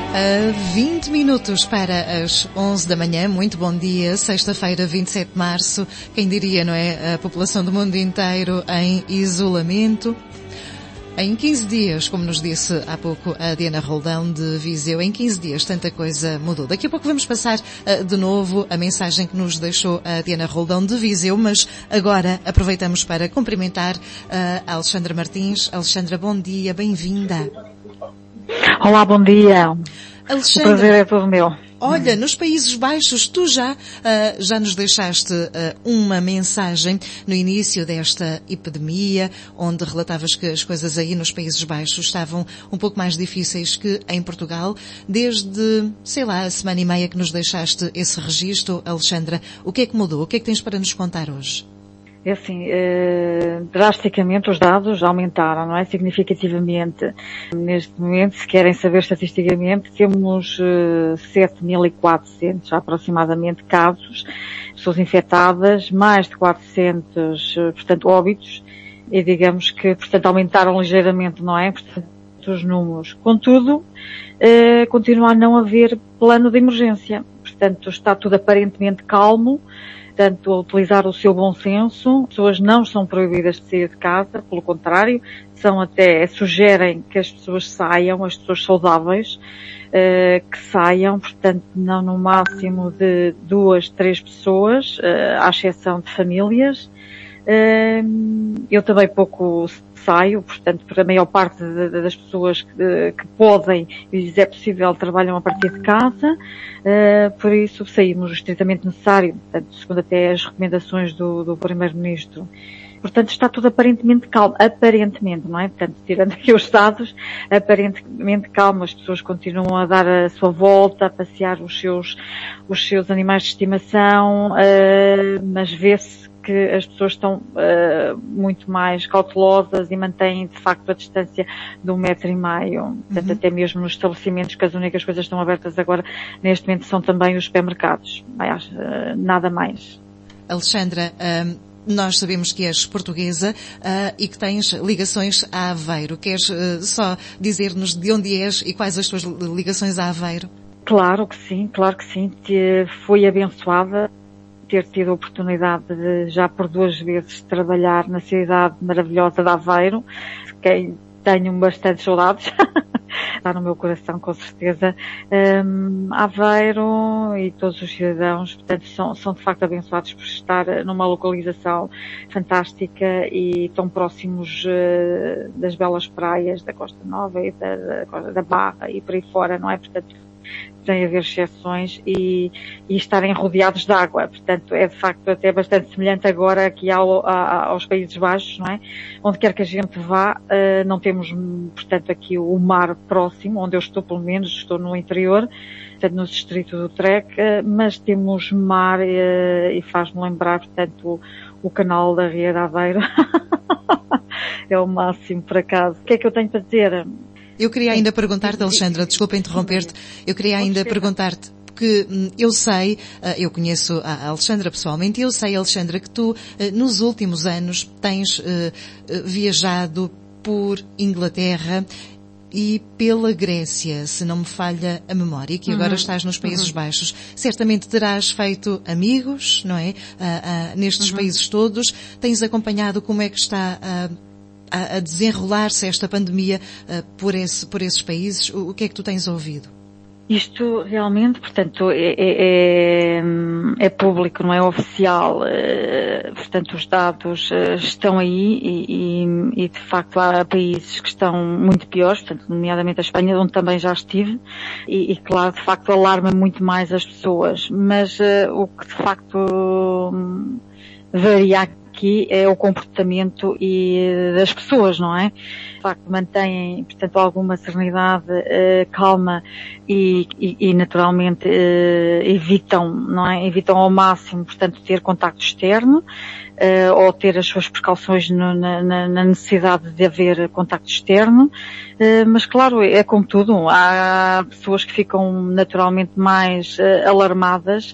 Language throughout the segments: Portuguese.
A 20 minutos para as 11 da manhã, muito bom dia, sexta-feira, 27 de março, quem diria, não é? A população do mundo inteiro em isolamento. Em 15 dias, como nos disse há pouco a Diana Roldão de Viseu, em 15 dias tanta coisa mudou. Daqui a pouco vamos passar de novo a mensagem que nos deixou a Diana Roldão de Viseu, mas agora aproveitamos para cumprimentar a Alexandra Martins. Alexandra, bom dia, bem-vinda. Olá, bom dia. Alexandra, o prazer é todo meu. Olha, nos Países Baixos tu já nos deixaste uma mensagem no início desta epidemia, onde relatavas que as coisas aí nos Países Baixos estavam um pouco mais difíceis que em Portugal. Desde, sei lá, a semana e meia que nos deixaste esse registro, Alexandra, o que é que mudou? O que é que tens para nos contar hoje? É assim, drasticamente os dados aumentaram, não é? Significativamente. Neste momento, se querem saber estatisticamente, temos 7.400 aproximadamente casos, pessoas infectadas, mais de 400, portanto, óbitos, e digamos que, portanto, aumentaram ligeiramente, não é? Portanto, os números. Contudo, continua a não haver plano de emergência. Portanto, está tudo aparentemente calmo. Portanto, a utilizar o seu bom senso. As pessoas não são proibidas de sair de casa, pelo contrário, sugerem que as pessoas saiam, as pessoas saudáveis, que saiam, portanto, não no máximo de 2, 3 pessoas, à exceção de famílias. Eu também pouco saio, portanto, porque a maior parte das pessoas que podem e é possível trabalham a partir de casa, por isso saímos o estritamente necessário, portanto, segundo até as recomendações do Primeiro-Ministro. Portanto, está tudo aparentemente calmo. Aparentemente, não é? Portanto, tirando aqui os dados, aparentemente calmo. As pessoas continuam a dar a sua volta, a passear os seus animais de estimação, mas vê-se que as pessoas estão muito mais cautelosas e mantêm, de facto, a distância de 1,5 metro. Portanto, até mesmo nos estabelecimentos, que as únicas coisas que estão abertas agora, neste momento, são também os supermercados. Nada mais. Alexandra, nós sabemos que és portuguesa e que tens ligações a Aveiro. Queres só dizer-nos de onde és e quais as tuas ligações a Aveiro? Claro que sim. Fui abençoada ter tido a oportunidade de já por 2 vezes trabalhar na cidade maravilhosa de Aveiro, quem tenho bastante saudades, está no meu coração com certeza. Aveiro e todos os cidadãos, portanto, são de facto abençoados por estar numa localização fantástica e tão próximos das belas praias da Costa Nova e da Barra e por aí fora, não é? Portanto, sem haver exceções e estarem rodeados de água. Portanto, é de facto até bastante semelhante agora aqui aos Países Baixos, não é? Onde quer que a gente vá, não temos, portanto, aqui o mar próximo, onde eu estou, pelo menos, estou no interior, portanto, no distrito do Trek, mas temos mar e faz-me lembrar, portanto, o canal da Ria de Aveiro. É o máximo, por acaso. O que é que eu tenho para dizer? Eu queria ainda perguntar-te, Alexandra, desculpa interromper-te, eu queria ainda perguntar-te, porque eu sei, eu conheço a Alexandra pessoalmente, e eu sei, Alexandra, que tu, nos últimos anos, tens viajado por Inglaterra e pela Grécia, se não me falha a memória, que agora estás nos Países Baixos. Certamente terás feito amigos, não é? Nestes países todos. Tens acompanhado como é que está a desenrolar-se esta pandemia por esses países. O que é que tu tens ouvido? Isto realmente, portanto, é público, não é oficial. Portanto, os dados estão aí e de facto há países que estão muito piores, portanto, nomeadamente a Espanha, onde também já estive, e claro, de facto, alarma muito mais as pessoas. Mas o que de facto varia aqui é o comportamento das pessoas, não é? De facto, mantêm, portanto, alguma serenidade, calma e naturalmente evitam, não é? Evitam ao máximo, portanto, ter contacto externo, ou ter as suas precauções na necessidade de haver contacto externo, mas claro, é como tudo, há pessoas que ficam naturalmente mais alarmadas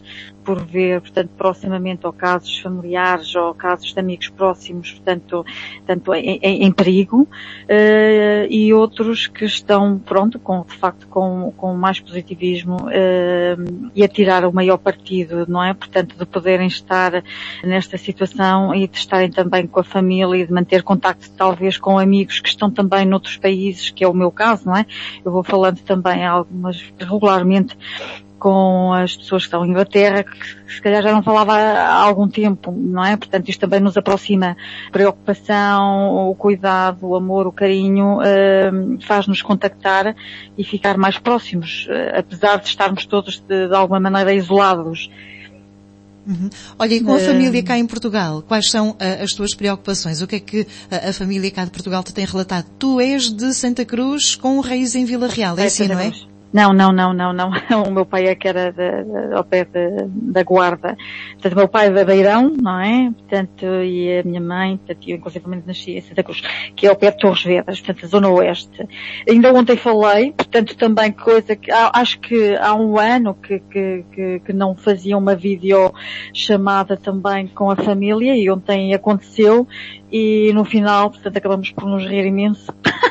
por ver, portanto, proximamente, ou casos familiares, ou casos de amigos próximos, portanto, em perigo, e outros que estão, pronto, de facto, com mais positivismo, e a tirar o maior partido, não é? Portanto, de poderem estar nesta situação e de estarem também com a família e de manter contacto, talvez, com amigos que estão também noutros países, que é o meu caso, não é? Eu vou falando também regularmente com as pessoas que estão em Inglaterra, que se calhar já não falava há algum tempo, não é? Portanto, isto também nos aproxima. A preocupação, o cuidado, o amor, o carinho, faz-nos contactar e ficar mais próximos, apesar de estarmos todos de alguma maneira isolados. Uhum. Olha, e com a família cá em Portugal, quais são as tuas preocupações? O que é que a família cá de Portugal te tem relatado? Tu és de Santa Cruz com raiz em Vila Real, é assim, não é? Não. O meu pai é que era ao pé da Guarda. Portanto, o meu pai é da Beirão, não é? Portanto, e a minha mãe, portanto, eu inclusivamente nasci em Santa Cruz, que é ao pé de Torres Vedras, portanto, a zona oeste. Ainda ontem falei, portanto, também coisa que, acho que há um ano que não fazia uma videochamada também com a família, e ontem aconteceu, e no final, portanto, acabamos por nos rir imenso.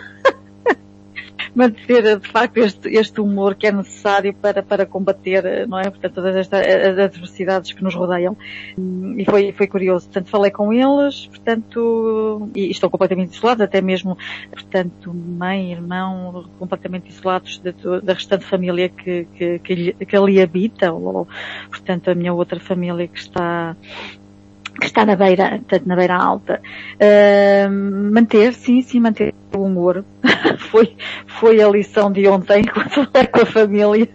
Manter, de facto, este humor que é necessário para combater, não é? Portanto, todas estas adversidades que nos rodeiam. E foi curioso. Portanto, falei com eles, portanto, e estão completamente isolados, até mesmo, portanto, mãe, irmão, completamente isolados da restante família que ali habita, ou, portanto, a minha outra família que está na beira, portanto, na beira alta. Manter o humor. Foi a lição de ontem, quando falei com a família.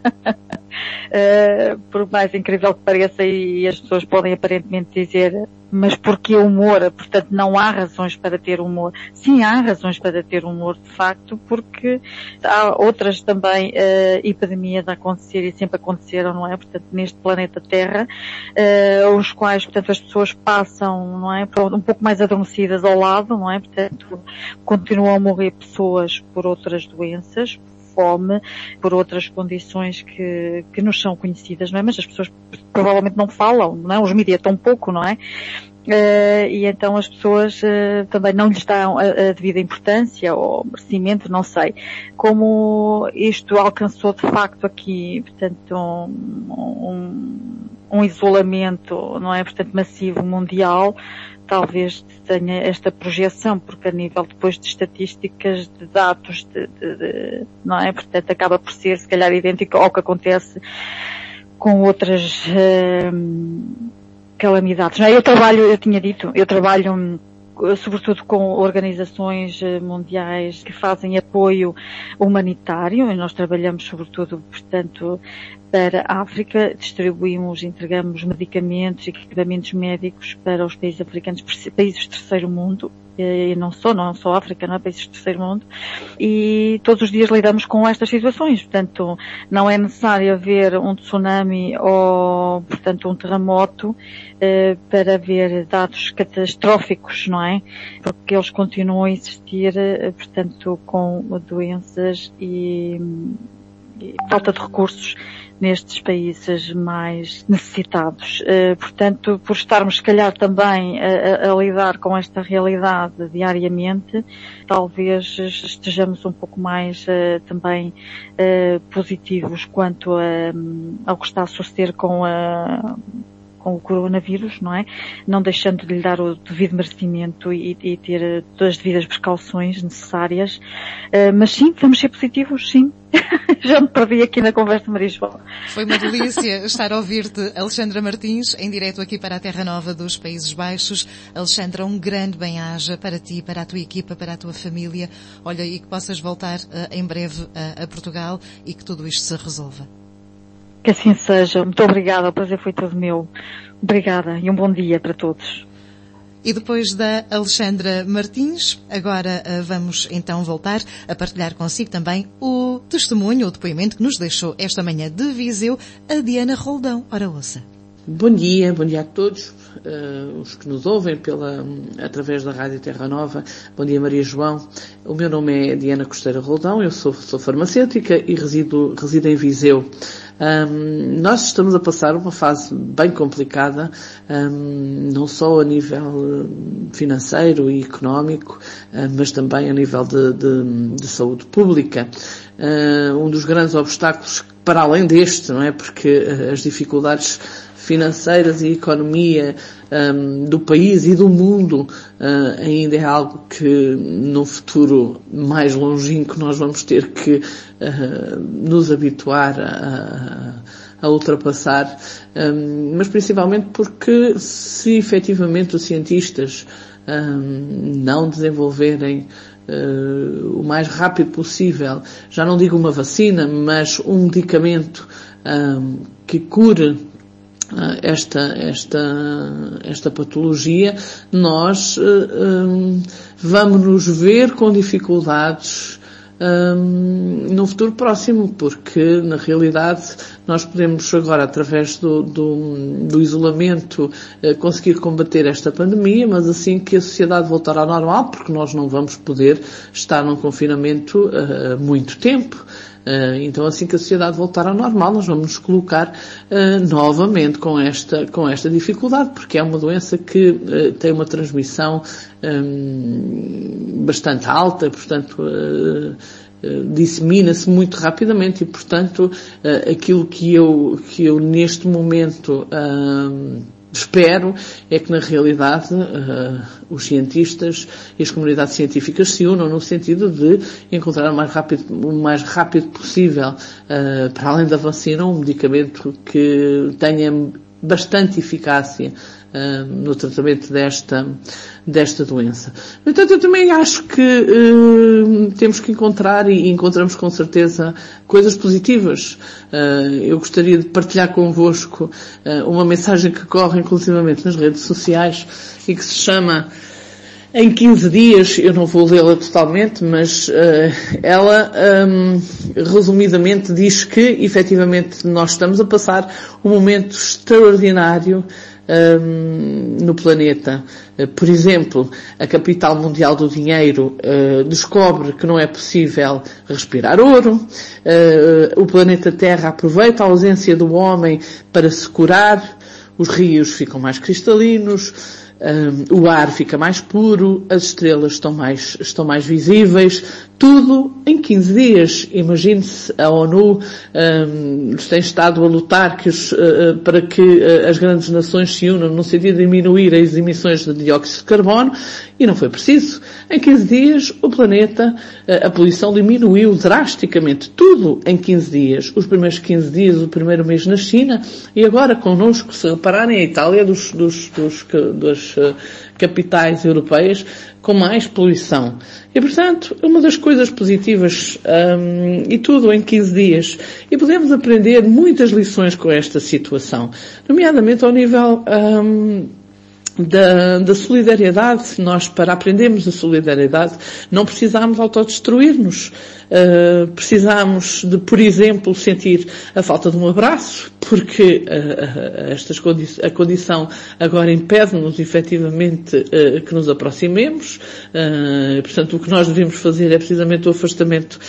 Por mais incrível que pareça, e as pessoas podem aparentemente dizer, mas porquê humor? Portanto, não há razões para ter humor. Sim, há razões para ter humor, de facto, porque há outras também epidemias a acontecer e sempre aconteceram, não é? Portanto, neste planeta Terra, os quais, portanto, as pessoas passam, não é? Um pouco mais adormecidas ao lado, não é? Portanto, continuam a morrer pessoas por outras doenças, fome, por outras condições que nos são conhecidas, não é? Mas as pessoas provavelmente não falam, não é? Os mídias tão pouco, não é? E então as pessoas também não lhes dão a devida importância ou merecimento, não sei. Como isto alcançou de facto aqui, portanto, um isolamento, não é? Portanto, massivo mundial, talvez tenha esta projeção, porque a nível depois de estatísticas, de dados, não é? Portanto, acaba por ser, se calhar, idêntico ao que acontece com outras calamidades. Não é? Eu trabalho sobretudo com organizações mundiais que fazem apoio humanitário, e nós trabalhamos sobretudo, portanto, para a África, entregamos medicamentos e equipamentos médicos para os países africanos, países do terceiro mundo, e não só África, não é? Países do terceiro mundo, e todos os dias lidamos com estas situações. Portanto, não é necessário haver um tsunami ou, portanto, um terremoto para ver dados catastróficos, não é? Porque eles continuam a existir, portanto, com doenças e falta de recursos nestes países mais necessitados. Portanto, por estarmos, se calhar, também a lidar com esta realidade diariamente, talvez estejamos um pouco mais também positivos quanto ao que está a suceder com o coronavírus, não é? Não deixando de lhe dar o devido merecimento e ter todas as devidas precauções necessárias. Mas sim, vamos ser positivos, sim. Já me perdi aqui na conversa, Maria João. Foi uma delícia estar a ouvir-te, Alexandra Martins, em direto aqui para a Terra Nova dos Países Baixos. Alexandra, um grande bem-aja para ti, para a tua equipa, para a tua família. Olha, e que possas voltar em breve a Portugal e que tudo isto se resolva. Que assim seja. Muito obrigada, o prazer foi todo meu. Obrigada e um bom dia para todos. E depois da Alexandra Martins, agora vamos então voltar a partilhar consigo também o testemunho, o depoimento que nos deixou esta manhã de Viseu, a Diana Roldão. Ora, ouça. Bom dia a todos, os que nos ouvem através da Rádio Terra Nova. Bom dia, Maria João. O meu nome é Diana Costeira Roldão, eu sou farmacêutica e resido em Viseu. Nós estamos a passar uma fase bem complicada, não só a nível financeiro e económico, mas também a nível de saúde pública. Um dos grandes obstáculos, para além deste, não é? Porque as dificuldades financeiras e economia do país e do mundo ainda é algo que no futuro mais longínquo nós vamos ter que nos habituar a ultrapassar, mas principalmente porque se efetivamente os cientistas não desenvolverem o mais rápido possível, já não digo uma vacina, mas um medicamento que cure esta patologia, nós vamos nos ver com dificuldades no futuro próximo, porque na realidade nós podemos agora, através do isolamento, conseguir combater esta pandemia, mas assim que a sociedade voltar ao normal, porque nós não vamos poder estar num confinamento muito tempo. Então, assim que a sociedade voltar ao normal, nós vamos nos colocar novamente com esta dificuldade, porque é uma doença que tem uma transmissão bastante alta, portanto, dissemina-se muito rapidamente e, portanto, aquilo que eu neste momento espero é que na realidade os cientistas e as comunidades científicas se unam no sentido de encontrar o mais rápido possível, para além da vacina, um medicamento que tenha bastante eficácia no tratamento desta doença. No entanto, eu também acho que temos que encontrar, e encontramos com certeza, coisas positivas. Eu gostaria de partilhar convosco uma mensagem que corre inclusivamente nas redes sociais e que se chama Em 15 dias, eu não vou lê-la totalmente, mas ela resumidamente diz que efetivamente nós estamos a passar um momento extraordinário no planeta. Por exemplo, a capital mundial do dinheiro descobre que não é possível respirar ouro. O planeta Terra aproveita a ausência do homem para se curar. Os rios ficam mais cristalinos. O ar fica mais puro. As estrelas estão mais visíveis. Tudo em 15 dias. Imagine-se, a ONU tem estado a lutar para que as grandes nações se unam no sentido de diminuir as emissões de dióxido de carbono, e não foi preciso. Em 15 dias, o planeta, a poluição diminuiu drasticamente. Tudo em 15 dias. Os primeiros 15 dias, o primeiro mês na China, e agora connosco, se repararem, a Itália das capitais europeias com mais poluição. E, portanto, uma das coisas positivas, e tudo em 15 dias. E podemos aprender muitas lições com esta situação, nomeadamente ao nível da solidariedade. Nós, para aprendermos a solidariedade, não precisamos autodestruir-nos. Precisamos de, por exemplo, sentir a falta de um abraço, porque a condição agora impede-nos efetivamente que nos aproximemos. Portanto, o que nós devemos fazer é precisamente o afastamento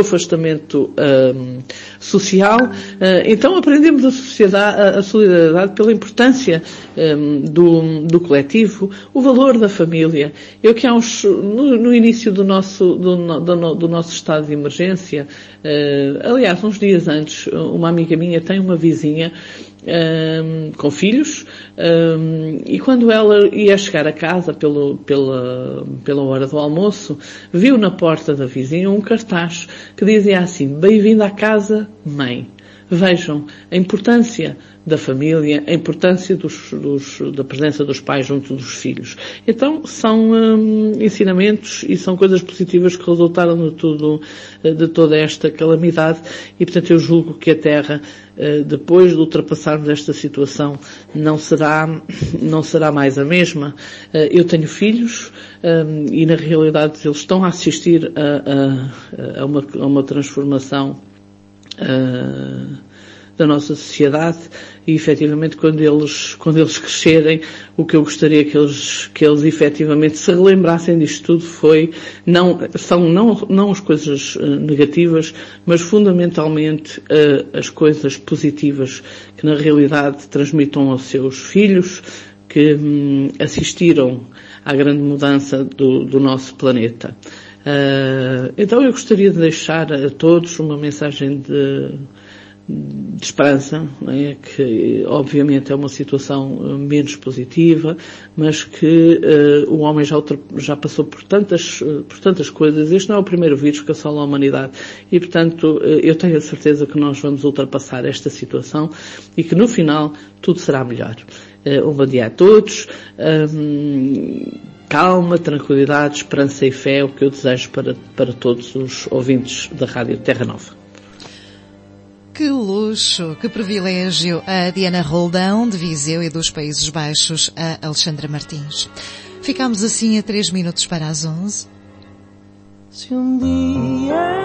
social. Então aprendemos a solidariedade pela importância do coletivo, o valor da família. Eu que no início do nosso estado de emergência, aliás, uns dias antes, uma amiga minha tem uma vizinha com filhos, e quando ela ia chegar a casa pela hora do almoço, viu na porta da vizinha um cartaz que dizia assim: "Bem-vinda à casa, mãe". Vejam a importância da família, a importância da presença dos pais junto dos filhos. Então, são ensinamentos e são coisas positivas que resultaram de toda esta calamidade, e, portanto, eu julgo que a Terra, depois de ultrapassarmos esta situação, não será mais a mesma. Eu tenho filhos, e na realidade eles estão a assistir a uma transformação da nossa sociedade e, efetivamente, quando eles crescerem, o que eu gostaria que eles efetivamente se relembrassem disto tudo são não as coisas negativas, mas fundamentalmente as coisas positivas que na realidade transmitam aos seus filhos, que assistiram à grande mudança do nosso planeta. Então eu gostaria de deixar a todos uma mensagem de esperança, não é? Que obviamente é uma situação menos positiva, mas que o homem já passou por tantas coisas. Este não é o primeiro vírus que assola a humanidade e, portanto, eu tenho a certeza que nós vamos ultrapassar esta situação e que no final tudo será melhor. Um bom dia a todos. Calma, tranquilidade, esperança e fé é o que eu desejo para todos os ouvintes da Rádio Terra Nova. Que luxo, que privilégio. A Diana Roldão, de Viseu e dos Países Baixos, a Alexandra Martins. Ficamos assim a 3 minutos para as 11. Se um dia